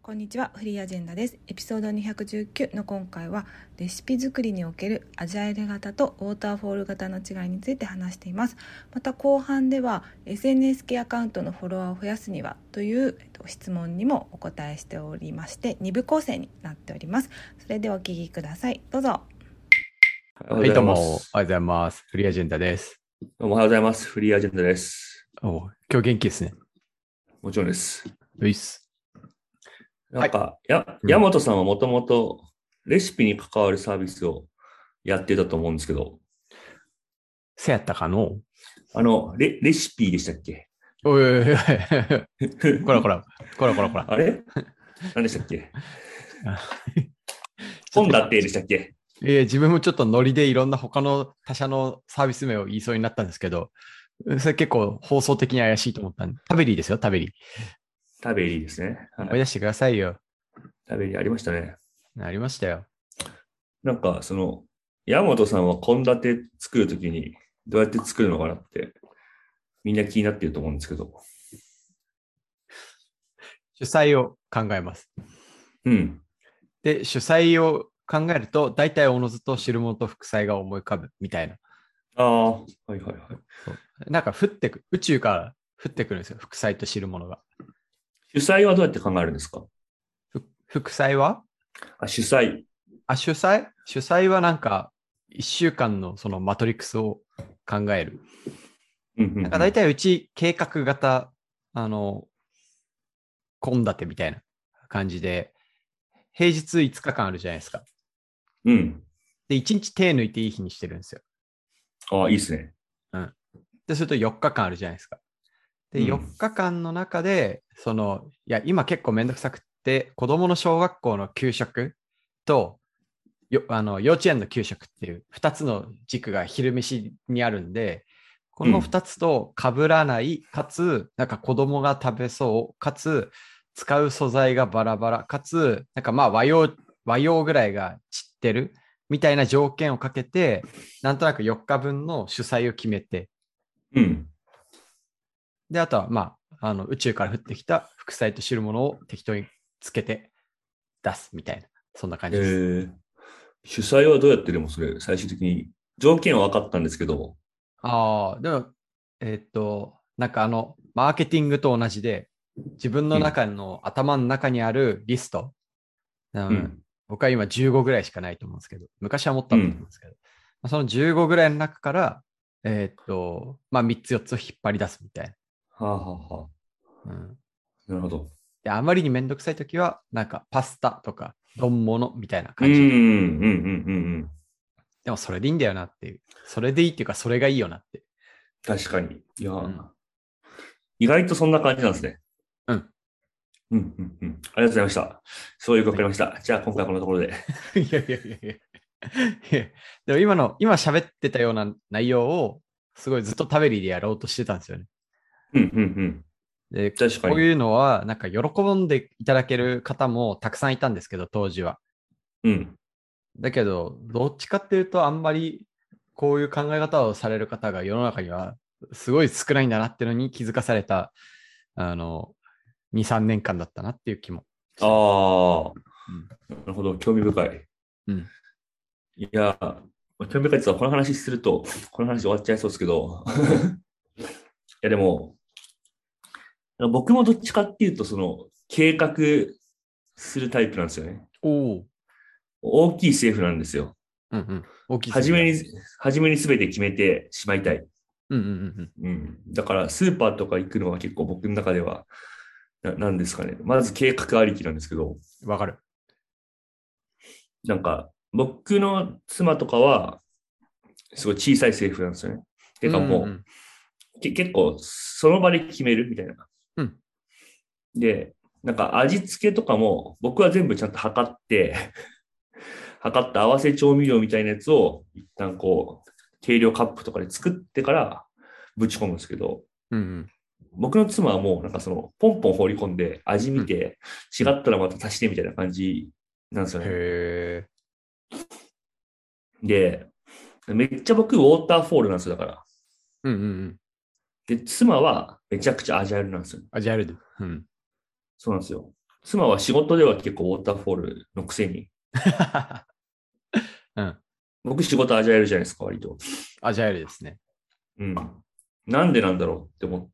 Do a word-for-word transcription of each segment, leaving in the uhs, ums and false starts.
こんにちは、フリーアジェンダです。エピソードにひゃくじゅうきゅうの今回はレシピ作りにおけるアジャイル型とウォーターフォール型の違いについて話しています。また後半では エスエヌエス 系アカウントのフォロワーを増やすにはという、えっと、質問にもお答えしておりましてに部構成になっております。それではお聞きください。どうぞ。 はい、どうも、おはようございます。フリーアジェンダです。 どうもおはようございます。フリーアジェンダです。 お今日元気ですね。 もちろんです。 ういっす。 なんか、 はい、 や、山本さんはもともとレシピに関わるサービスをやってたと思うんですけど。 せやったかのあの、レ、レシピでしたっけ？ おいおいおいおい。こらこら、こらこらこら。 あれ何でしたっけ？献立でしたっけ？ いや、自分もちょっとノリでいろんな他の他社のサービス名を言いそうになったんですけど、それ結構放送的に怪しいと思ったんで、タベリーですよ、タベリー。 タベリーですね。 はい、思い出してくださいよ。 タベリーありましたね。 ありましたよ。 なんか、その、山本さんは献立作るときにどうやって作るのかなって、みんな気になってると思うんですけど。 主菜を考えます。 うん。 で、主菜を考えると、大体おのずと汁物と副菜が思い浮かぶみたいな。 ああ、はいはいはい。 そうなんか降ってく、宇宙から降ってくるんですよ。副菜と汁物が。 主菜はどうやって考えるんですか？ 副菜はあ、主菜。 あ、主菜主菜はなんか、一週間のそのマトリックスを考える。 うんうんうん、 なんか大体うち計画型、あの、献立みたいな感じで、平日いつかかんあるじゃないですか。 うん。 で、いちにち手抜いていい日にしてるんですよ。 ああ、いいですね。 うん。で、それとよっかかんあるじゃないですか。で、 うん、 よっかかんの中で、その、いや、今結構めんどくさくって、子供の小学校の給食と、よあの幼稚園の給食っていうふたつの軸が昼飯にあるんで、このふたつと被らない、かつ、なんか子供が食べそう、かつ、使う素材がバラバラ、かつ、なんかまあ和洋、和洋ぐらいが散ってるみたいな条件をかけて、なんとなくよっかぶんの主菜を決めて、 うん。 で、あとはまあ、あの宇宙から降ってきた副菜と汁物を適当につけて出すみたいな、そんな感じです。 えー、主催はどうやってでもそれ、最終的に、条件は分かったんですけど。 ああ、でも、えーっと、なんかあの、マーケティングと同じで、自分のうん。 中の頭の中にあるリスト、うん、 うん。 僕は今じゅうごぐらいしかないと思うんですけど、昔はもっとあったと思うんうん。 ですけど、そのじゅうごぐらいの中から、えーっと、まあみっつよっつを引っ張り出すみたいはあ、はあはな。うん、 あ、なるほど。 であまりにめんどくさいときは、なんかパスタとか丼物みたいなうん、う感じ。 ん、うん、うん、うん。 でもそれでいいんだよなっていう。それでいいっていうか、それがいいよなって。 確かに。いや、 うん。 意外とそんな感じなんですね。 うん。 うん、うん、うん。ありがとうございました。そういうことわかりました。じゃあ、今回はこんなところで。 いやいやいやいや。でも今の、今喋ってたような内容を、すごいずっとタベリーでやろうとしてたんですよね。 うん、うん、うん。 で、 確かに。 こういうのは、なんか喜んでいただける方もたくさんいたんですけど、当時は。 うん。 だけど、どっちかっていうと、あんまりこういう考え方をされる方が世の中にはすごい少ないんだなっていうのに気づかされた、あの、に、さんねんかんだったなっていう気もします。 ああ、 うん。 なるほど。興味深い。 うん。 いや、興味深いですが、この話すると、この話終わっちゃいそうですけど。いや、でも、僕もどっちかっていうと、その、計画するタイプなんですよね。 おお。 大きい政府なんですよ。 うんうん。大きい初政府だ。 めに、初めに全て決めてしまいたい。 うんうんうんうん。だから、スーパーとか行くのは結構僕の中では、ななんですかね。まず計画ありきなんですけど、 うん。わかる。 なんか、僕の妻とかは、すごい小さい政府なんですよね。てうんうかもん。 う、け結構、その場で決めるみたいな。 うん。 で、なんか味付けとかも、僕は全部ちゃんと測って測った合わせ調味料みたいなやつを、一旦こう、計量カップとかで作ってからぶち込むんですけど、 うんうん。 僕の妻はもうなんかその、ポンポン放り込んで味うん見て、違うん。 ったらまた足してみたいな感じなんですよね。 へえ。 で、めっちゃ僕ウォーターフォールなんですよ、だから。 うんうんうん。 で、妻はめちゃくちゃアジャイルなんですよ。 あ、じゃあやるで。うん。 そうなんですよ。 妻は仕事では結構ウォーターフォールのくせに、 うん。 僕仕事アジャイルじゃないですか、割と。 アジャイルですね。 うん。なんでなんだろうって思った。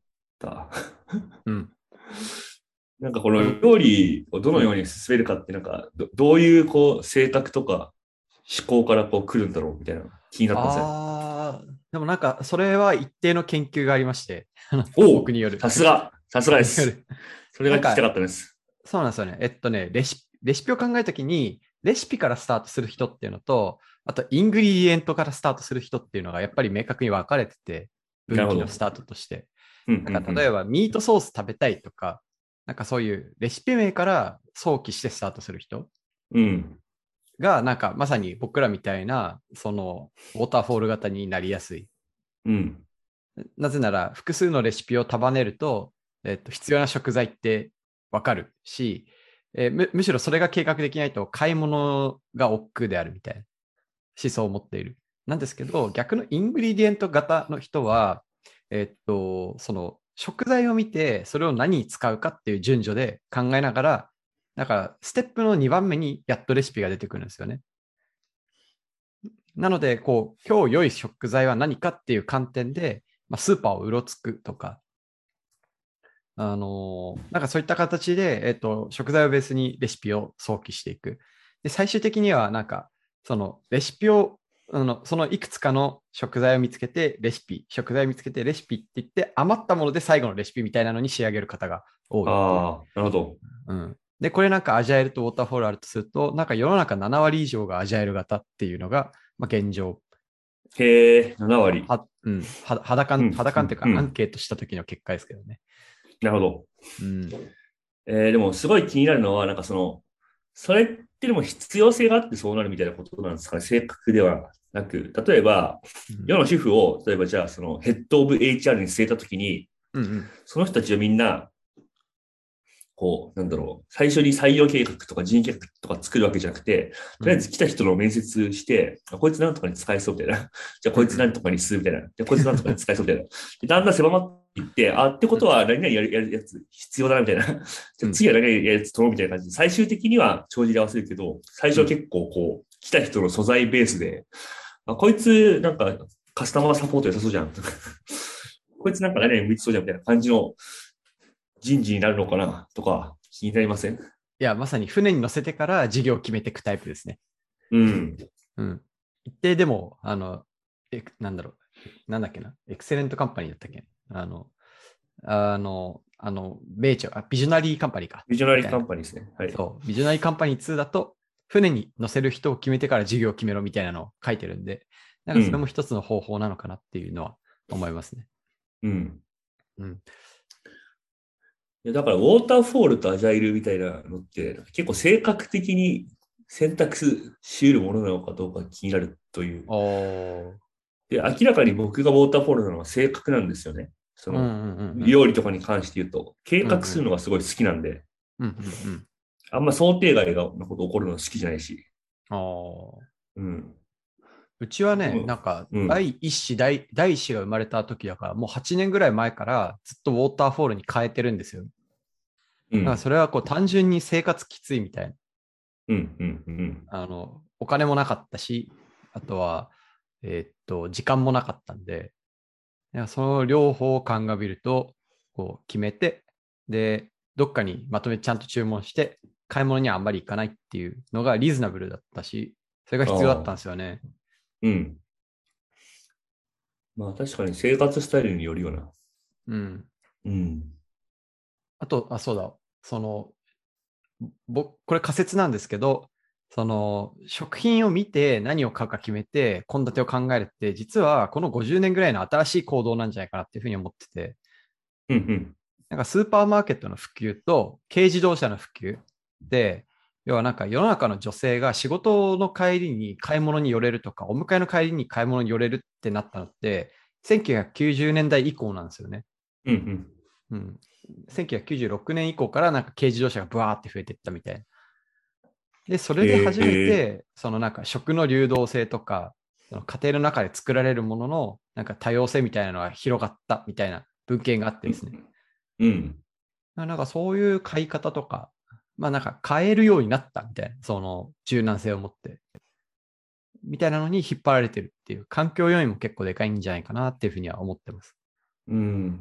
うん。 なんかこのでも、 料理をどうん。 のように進めるかって、なんかど、どういうこう性格とか思考からこう来るんだろうみたいな気になってません？ ああ、でもなんか、それは一定の研究がありまして、あのおお、 僕による。 さすが、さすがです。 僕による。 それが聞きたかなんか、 ったです。 そうなんですよね。えっとね、レシピ、レシピを考えるときに、レシピからスタートする人っていうのと、あと、イングリディエントからスタートする人っていうのが、やっぱり明確に分かれてて、 なるほど。 分岐のスタートとして。 うん、 なんか、 うん、 例えば、ミートソース食べたいとか、なんかそういうレシピ名から想起してスタートする人うん。うん。 が、なんか、まさに僕らみたいな、その、ウォーターフォール型になりやすい。 うん。 なぜなら、複数のレシピを束ねると、えっと、必要な食材ってわかるし、えーむ、むしろそれが計画できないと買い物が億劫であるみたいな思想を持っている。なんですけど、逆のイングリディエント型の人は、えっと、その食材を見て、それを何に使うかっていう順序で考えながら、だから、ステップのにばんめにやっとレシピが出てくるんですよね。なので、こう、今日良い食材は何かっていう観点で、まあ、スーパーをうろつくとか、あのーなんかそういった形で、えっと、食材をベースにレシピを想起していく。で、最終的には、なんか、そのレシピを、あの、そのいくつかの食材を見つけて、レシピ、食材を見つけて、レシピって言って、余ったもので最後のレシピみたいなのに仕上げる方が多いっていう。 ああ、なるほど。 うん。で、これなんかアジャイルとウォーターフォールあるとすると、なんか世の中なな割以上がアジャイル型っていうのが、まあ、現状。 へえ、なな割。 は、うん、は肌感、 うん、うん、 肌感っていうか、アンうん。 ケートした時の結果ですけどね。 なるほど。 うん。 えー、でもすごい気になるのは、なんかその、それってでも必要性があってそうなるみたいなことなんですかね。性格ではなく、例えば、 うん。 世の主婦を、例えばじゃあそのヘッドオブ エイチアール に据えたときに、 うんうん。 その人たちはみんな、こう、なんだろう、最初に採用計画とか人計画とか作るわけじゃなくて、とりあえうん。 ず来た人の面接して、あこいつなんとかに使えそうみたいな。じゃあうんうん。 こいつなんとかにするみたいな。じゃあこいつなんとかに使えそうみたいな。でだんだん狭まっていって、あ、ってことは何々やるやるやつ必要だなみたいな。じうん。 ゃあ次は何々やるやつ取ろうみたいな感じで、最終的には帳尻で合わせるけど、最初はうん。 結構こう、来た人の素材ベースで、あ、こいつなんかカスタマーサポート良さそうじゃん。こいつなんか何々向いてそうじゃんみたいな感じの人事になるのかなとか気になりません？ いや、まさに船に乗せてから事業を決めていくタイプですね。 うん。 うん。一定でも、あの、え、なんだろう。なんだっけな。エクセレントカンパニーだったっけ。あの、あの、あの、名著、あ、ビジョナリーカンパニーか。 ビジョナリーカみたいな。 ンパニーですね。はい。 そう。ビジョナリーカンパニーツーだと、船に乗せる人を決めてから事業を決めろみたいなのを書いてるんで、なんかそれもうん。 一つの方法なのかなっていうのは思いますね。 うん。 うん。 いやだから、ウォーターフォールとアジャイルみたいなのって、結構性格的に選択し得るものなのかどうか気になるという。 おー。 で、明らかに僕がウォーターフォールなのは性格なんですよね。そうんうの、 んうんうん。 料理とかに関して言うと、計画するうんうん。 のがすごい好きなんで、 うんうんうん。 あんま想定外のこと起こるの好きじゃないし。 ああ。 うん。 うちはね、 でも、 なんか、 うん。 第一子、第、第一子が生まれた時だから、もうはちねんぐらい前からずっとウォーターフォールに変えてるんですよ。だからうん。 それはこう単純に生活きついみたいな。 うん。うん。うん。 あの、お金もなかったし、あとは、えーっと、時間もなかったんで、いやその両方を鑑みると、こう決めて、で、どっかにまとめてちゃんと注文して、買い物にはあんまり行かないっていうのがリーズナブルだったし、それがあ必要だったんあ。 ですよね。 うん。まあ確かに生活スタイルによるよな。 うん。 うん。 あと、あ、そうだ。その、僕、これ仮説なんですけど、その、食品を見て何を買うか決めて、献立を考えるって、実はこのごじゅうねんぐらいの新しい行動なんじゃないかなっていうふうに思ってて、 うん。うん。 なんかスーパーマーケットの普及と軽自動車の普及で、要はなんか世の中の女性が仕事の帰りに買い物に寄れるとか、お迎えの帰りに買い物に寄れるってなったのって、せんきゅうひゃくきゅうじゅうねんだい以降なんですよね。 うん。うん。 うん。せんきゅうひゃくきゅうじゅうろくねん以降からなんか軽自動車がブワーって増えていったみたいな。で、それでへ初めえ。 て、そのなんか食の流動性とか、その家庭の中で作られるもののなんか多様性みたいなのが広がったみたいな文献があってですね。 うん。 なんかそういう買い方とか、 まあなんか変えるようになったみたいな、その柔軟性を持って、みたいなのに引っ張られてるっていう、環境要因も結構でかいんじゃないかなっていうふうには思ってます。 うん、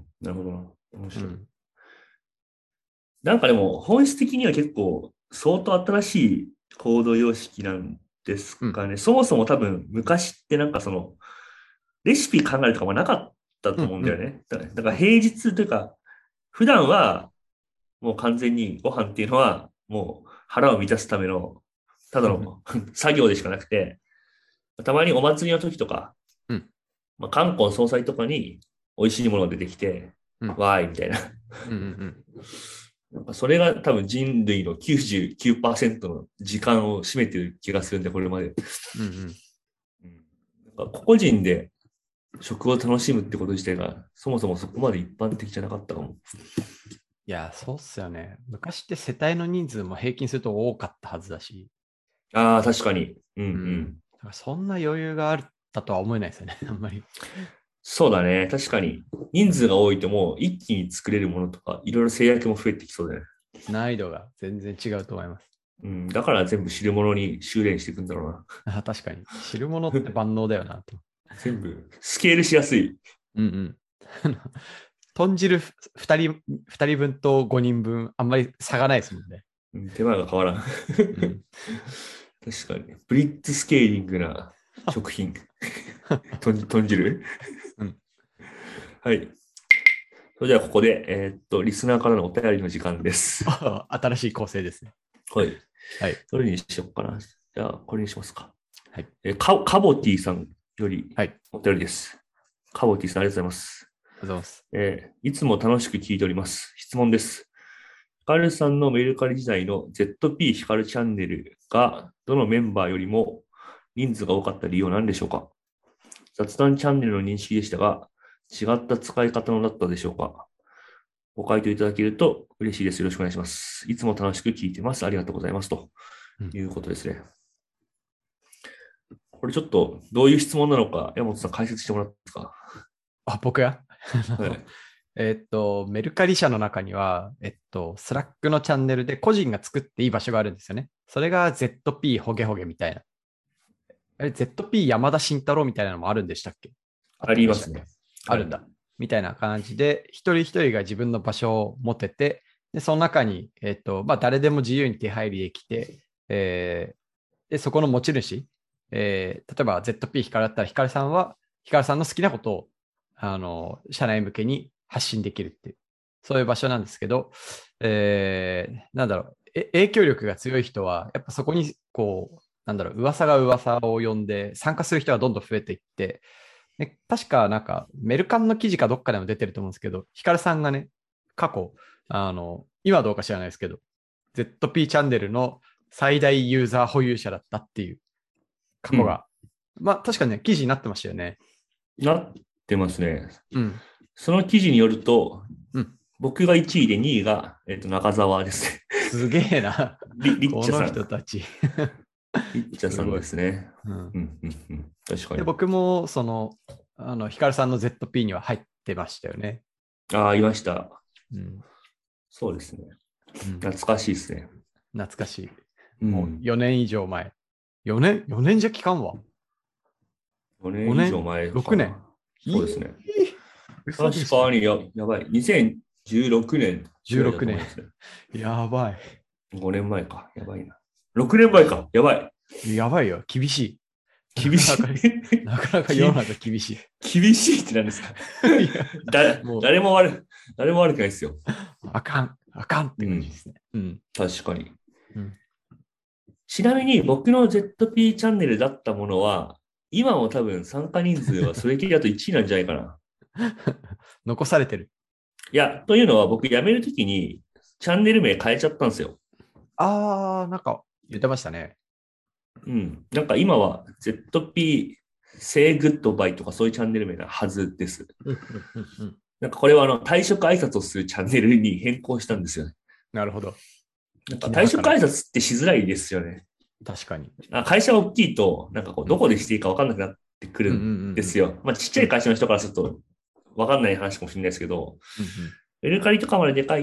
なるほどな。面白い。 うんなんかでも、本質的には結構、相当新しい行動様式なんですかね。うん、そもそも多分、昔ってなんかその、レシピ考えるとかもなかったと思うんだよね。うんうん、だから平日というか、普段は、もう完全にご飯っていうのは、もう腹を満たすための、ただの作業でしかなくて、たまにお祭りの時とか、 うんまあ、冠婚葬祭とかに美味しいものが出てきて、うん、わーいみたいな。 うんうんうんなんかそれが多分人類の きゅうじゅうきゅうパーセント の時間を占めてる気がするんで、これまで。うんうんうん、なんか個々人で食を楽しむってこと自体が、そもそもそこまで一般的じゃなかったかも。 いや、そうっすよね。昔って世帯の人数も平均すると多かったはずだし。 ああ、確かに。うんうん。うん、 だからそんな余裕があったとは思えないですよね、あんまり。 そうだね。確かに。人数が多いともう一気に作れるものとか、いろいろ制約も増えてきそうだね。 難易度が全然違うと思います。 うん、だから全部汁物に修練していくんだろうな。あ、確かに。汁物って万能だよなと。 全部、スケールしやすい。 うんうん。豚汁ふたり、二人分とごにんぶん、あんまり差がないですもんね。 うん、手間が変わらん。うん、確かに。ブリッツスケーリングな食品。豚汁、うん、はい。それではここで、えー、っと、リスナーからのお便りの時間です。 新しい構成ですね。 はい。 はい。 どれにしようかな。じゃあ、これにしますか。 はい。 えー、カカボティさんよりお便りです。はい、カボティさん、ありがとうございます。 ありがとうございます。 えー、いつも楽しく聞いております。質問です。ヒカルさんのメルカリ時代の ゼットピー ヒカルチャンネルがどのメンバーよりも人数が多かった理由は何でしょうか？雑談チャンネルの認識でしたが、違った使い方のだったでしょうか？ご回答いただけると嬉しいです。よろしくお願いします。いつも楽しく聞いてます。ありがとうございます。ということですね。うん、これちょっとどういう質問なのか、山本さん解説してもらっていいですか？ あ、僕が、はい、えっと、メルカリ社の中には、えっと、スラックのチャンネルで個人が作っていい場所があるんですよね。それが ゼットピー ホゲホゲみたいな。え、ゼットピー 山田慎太郎みたいなのもあるんでしたっけ？ ありますね。 あるんだ。はい、みたいな感じで、一人一人が自分の場所を持てて、で、その中に、えっと、まあ、誰でも自由に手入りできて、えー、で、そこの持ち主、えー、例えば ゼットピー ヒカルだったら、ヒカルさんは、ヒカルさんの好きなことを、あの、社内向けに発信できるっていう、そういう場所なんですけど、えー、なんだろう、え、影響力が強い人は、やっぱそこに、こう、なんだろう、噂が噂を呼んで、参加する人がどんどん増えていって、で確かなんかメルカンの記事かどっかでも出てると思うんですけど、ヒカルさんがね、過去、あの、今どうか知らないですけど、ゼットピー チャンネルの最大ユーザー保有者だったっていう過去が、うん、まあ確かにね、記事になってましたよね。 なってますね。 うん。 その記事によると、 うん、 僕がいちいでにいが、えっと、中澤ですね。 すげえな。 リリッチャさん。 この人たち。 リッチャさんですね。 うんうんうんうん、確かに。 で僕も、その、あの、ヒカルさんの ゼットピー には入ってましたよね。 ああ、いました。 うん、 そうですね、 うん。 懐かしいですね。 懐かしい。 もうもうよねん以上前。よねん ?よ 年じゃ期間はよねん以上前かな。 ろくねん。 そうですね。確かにや、やばい。にせんじゅうろくねん、 じゅうろくねん。やばい。 ごねんまえか。やばいな。ろくねんまえか。やばい。 やばいよ。厳しい。 厳しい。 なかなか世の中厳しい。 厳しいって何ですか？だ誰も悪、誰も悪くないですよ。 あかん。あかんって感じですね。 うん。うん、確かに、 うん。 ちなみに僕の ゼットピー チャンネルだったものは、今も多分参加人数はそれきりだといちいなんじゃないかな。 残されてる。 いや、というのは僕辞めるときにチャンネル名変えちゃったんですよ。 あー、なんか言ってましたね。 うん。なんか今は ゼットピー Say Goodbye とかそういうチャンネル名なはずです。なんかこれはあの退職挨拶をするチャンネルに変更したんですよね。 なるほど。 なんか退職挨拶ってしづらいですよね。 確かに。 会社が大きいと、なんかこう、どこでしていいか分かんなくなってくるんですよ。まあちっちゃい会社の人からすると分かんない話かもしれないですけど、メルカリとかまででかいと、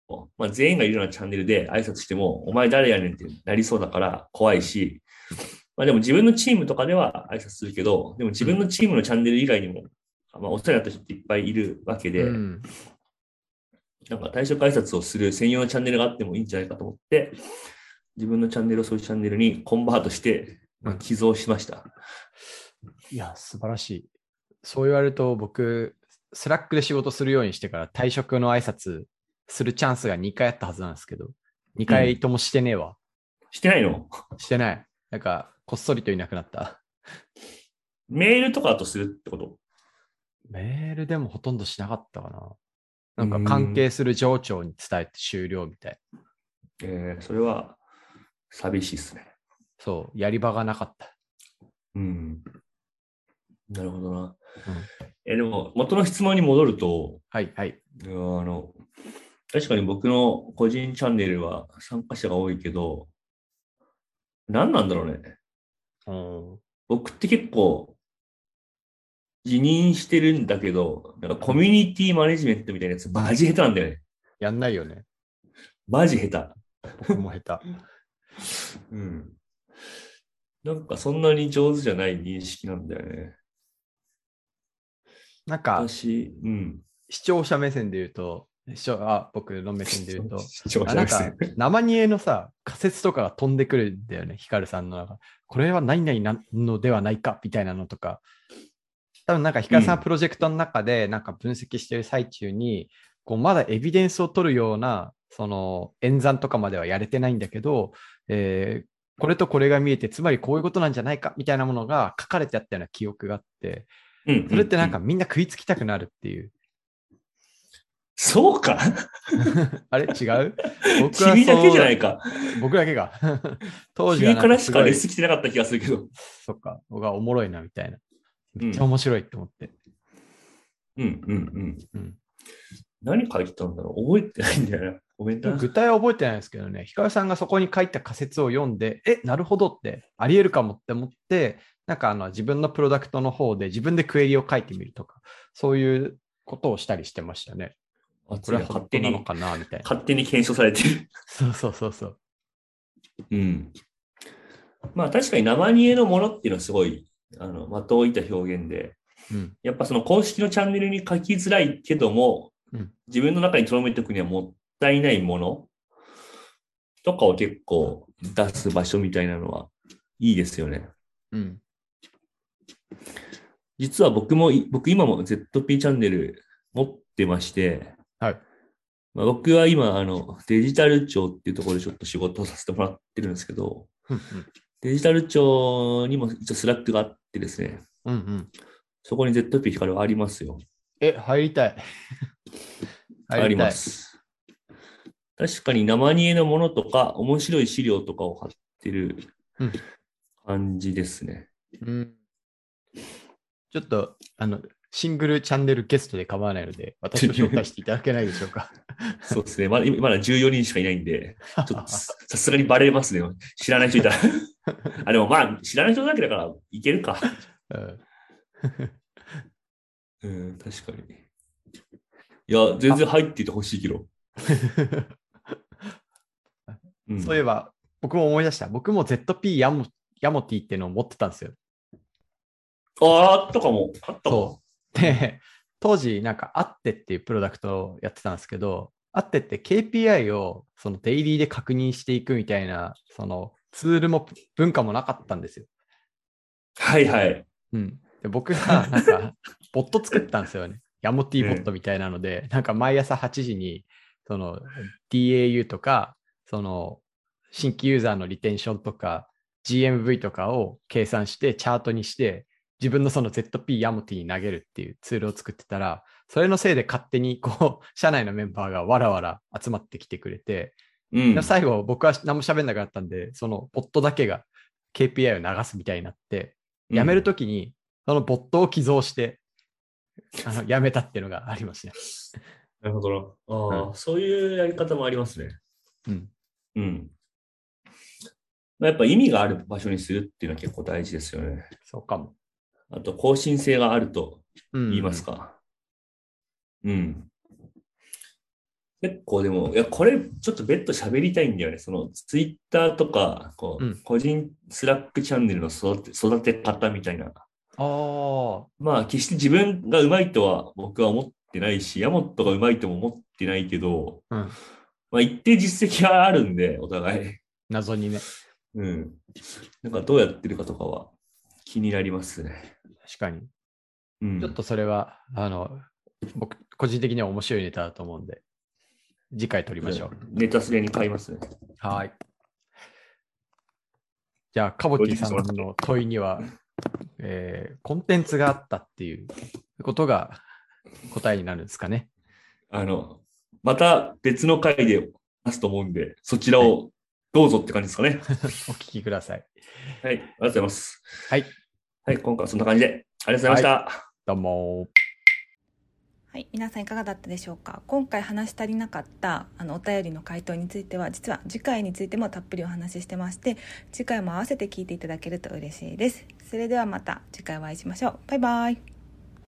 まあ、全員がいるようなチャンネルで挨拶しても、お前誰やねんってなりそうだから怖いし、まあ、でも自分のチームとかでは挨拶するけど、でも自分のチームのチャンネル以外にも、まあ、お世話になった人っていっぱいいるわけで、 うん、 なんか退職挨拶をする専用のチャンネルがあってもいいんじゃないかと思って、自分のチャンネルをそういうチャンネルにコンバートして、まあ、寄贈しました。 いや、素晴らしい。そう言われると、僕、スラックで仕事するようにしてから退職の挨拶するチャンスがにかいあったはずなんですけど、にかいともしてねえわ。うん、 してないの？ してない。なんか、こっそりといなくなった。 メールとかだとするってこと？ メールでもほとんどしなかったかな。なんか関係する上長に伝えて終了みたい。 えー、それは寂しいっすね。 そう、やり場がなかった。 うん。なるほどな。うん、えでも、元の質問に戻ると、 はいはい。 あの、確かに僕の個人チャンネルは参加者が多いけど、何なんだろうね。うん、僕って結構、辞任してるんだけど、なんかコミュニティマネジメントみたいなやつ、マジ下手なんだよね。 やんないよね。 マジ下手。僕も下手。 うん。なんかそんなに上手じゃない認識なんだよね。 なんか、 私、うん、 視聴者目線で言うと、視聴あ僕の目線で言うと、 視聴者目線。 なんか生煮えのさ、仮説とかが飛んでくるんだよね、ヒカルさんの中。これは何々なのではないかみたいなのとか。多分なんかヒカルさんプロジェクトの中でなんか分析してる最中に、うん、こうまだエビデンスを取るようなその演算とかまではやれてないんだけど、えー、これとこれが見えてつまりこういうことなんじゃないかみたいなものが書かれてあったような記憶があって、 うんうんうん、 それってなんかみんな食いつきたくなるっていう。 そうかあれ違う僕は君だけじゃないか。 僕だけが。 当時は君からしかレス来てなかった気がするけど。 そっか。僕はおもろいなみたいな。めっちゃ面白いって思って。 うんうんうん。うん、何書いてたんだろう覚えてないんだよな。ごめんな。 具体は覚えてないですけどね、ヒカルさんがそこに書いた仮説を読んで、え、なるほどって、ありえるかもって思って、なんかあの自分のプロダクトの方で自分でクエリを書いてみるとか、そういうことをしたりしてましたね。 あ、これは勝手に、なのかなみたいな。 勝手に検証されてる。 そうそうそうそう。 うん。まあ確かに生煮えのものっていうのはすごい、あの、的を射た表現で、うん、やっぱその公式のチャンネルに書きづらいけども、うん、自分の中に留めておくにはもったいないものとかを結構出す場所みたいなのはいいですよね。うん。実は僕も、僕今も ゼットピー チャンネル持ってまして、はい。まあ、僕は今、あの、デジタル庁っていうところでちょっと仕事をさせてもらってるんですけど、うんうん、デジタル庁にも一応スラックがあってですね、うんうん、そこに ゼットピー ヒカルはありますよ。 え、入りたい。 入りたいあります。確かに生煮えのものとか、面白い資料とかを貼ってる感じですね。うん、うん、 ちょっと、あの、シングルチャンネルゲストで構わないので、私を紹介していただけないでしょうか。 そうですね。まだ、まだじゅうよにんしかいないんで、ちょっとさすがにバレますね。知らない人いたら。あ、でもまあ、知らない人だけだからいけるか。うん、うん、確かに。いや、全然入っててほしいけど。 うん、そういえば、僕も思い出した。僕も ゼットピー ヤモ、ヤモティっていうのを持ってたんですよ。 ああ、あったかも。あったかも。 で、当時、なんか、アッテっていうプロダクトをやってたんですけど、アッテって ケーピーアイ をそのデイリーで確認していくみたいな、そのツールも文化もなかったんですよ。 はいはい。 うん。で僕が、なんか、ボット作ったんですよね。ヤモティボットみたいなので、うん、なんか毎朝はちじに、その ディーエーユー とか、その新規ユーザーのリテンションとか、ジーエムブイ とかを計算してチャートにして、自分のその ゼットピー ヤモティに投げるっていうツールを作ってたら、それのせいで勝手にこう、社内のメンバーがわらわら集まってきてくれて、うん、最後僕は何も喋んなかったんで、そのボットだけが ケーピーアイ を流すみたいになって、うん、辞めるときにそのボットを寄贈して、あの辞めたっていうのがありますね。 なるほどな。ああ、うん、そういうやり方もありますね。うん。うん。やっぱ意味がある場所にするっていうのは結構大事ですよね。 そうかも。 あと、更新性があると言いますか。うん、うん。 結構でも、いや、これちょっと別途喋りたいんだよね。そのツイッターとか、こう、 うん個人スラックチャンネルの育て、育て方みたいな。 ああ、 まあ、決して自分がうまいとは僕は思ってないし、ヤモットがうまいとも思ってないけど、 うん。 まあ、一定実績はあるんで、お互い。 謎にね。 うん。なんかどうやってるかとかは気になりますね。 確かに。 うん。 ちょっとそれは、あの、僕、個人的には面白いネタだと思うんで、次回撮りましょう。 ネタすでに買いますね。 はい。じゃあ、かぼきさんの問いには、えーコンテンツがあったっていうことが答えになるんですかね。 あの、また別の回で出すと思うんで、そちらをどうぞって感じですかね。 お聞きください。 はい、ありがとうございます。 はい。 はい、今回はそんな感じで、ありがとうございました。 どうも。 はい、皆さんいかがだったでしょうか。今回話し足りなかったあのお便りの回答については、実は次回についてもたっぷりお話ししてまして、次回も合わせて聞いていただけると嬉しいです。それではまた次回お会いしましょう。バイバイ。